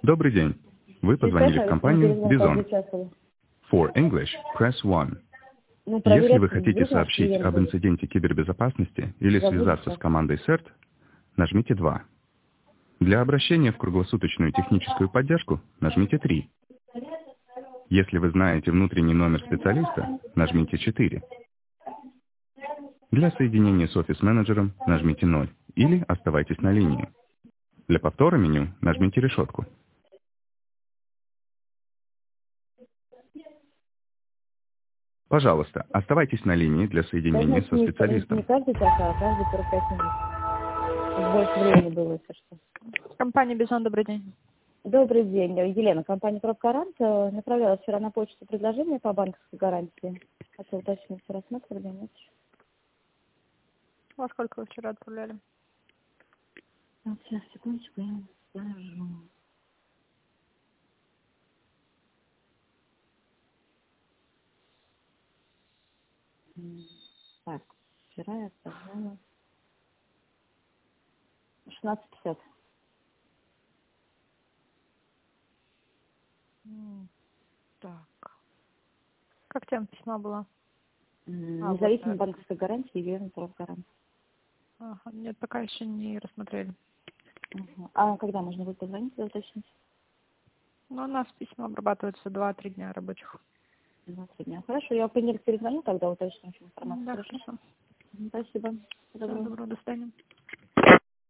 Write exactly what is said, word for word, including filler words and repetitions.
Добрый день. Вы позвонили в компанию Bison. For English, press one. Если вы хотите сообщить об инциденте кибербезопасности или связаться с командой сэрт, нажмите два. Для обращения в круглосуточную техническую поддержку нажмите три. Если вы знаете внутренний номер специалиста, нажмите четыре. Для соединения с офис-менеджером нажмите ноль или оставайтесь на линии. Для повтора меню нажмите решетку. Пожалуйста, оставайтесь на линии для соединения со специалистом. Не каждый час, а каждые сорок пять минут. Больше времени было, если что. Компания Бизон, добрый день. Добрый день, Елена. Компания «Пробгарант» направляла вчера на почту предложение по банковской гарантии. Хотел уточнить, рассматривали, нет? Во сколько вы вчера отправляли? Вот, сейчас, секундочку, я вам скажу. Так, вчера я отправляла шестнадцать пятьдесят. Так. Как тема письма была? Независимая вот банковская гарантия и верный «Пробгарант». Ага, нет, пока еще не рассмотрели. Угу. А когда можно будет позвонить, уточнить? Ну, у нас письма обрабатываются два-три дня рабочих. два-три дня. Хорошо, я в понедельник перезвоню, тогда уточню информацию. Да, Хорошо? хорошо. Спасибо. Всего доброго, до свидания.